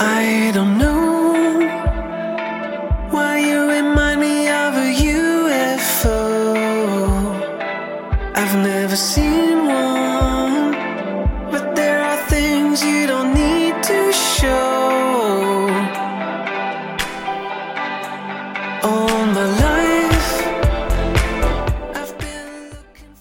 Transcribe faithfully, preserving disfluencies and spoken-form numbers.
I don't know why you remind me of a U F O. I've never seen